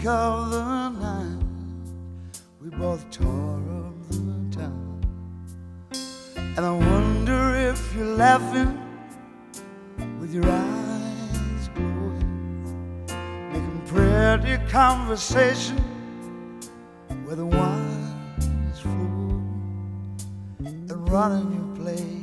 peak of the night, we both tore up the town. And I wonder if you're laughing with your eyes glowing, making pretty conversation where the wine is flowing, and running your place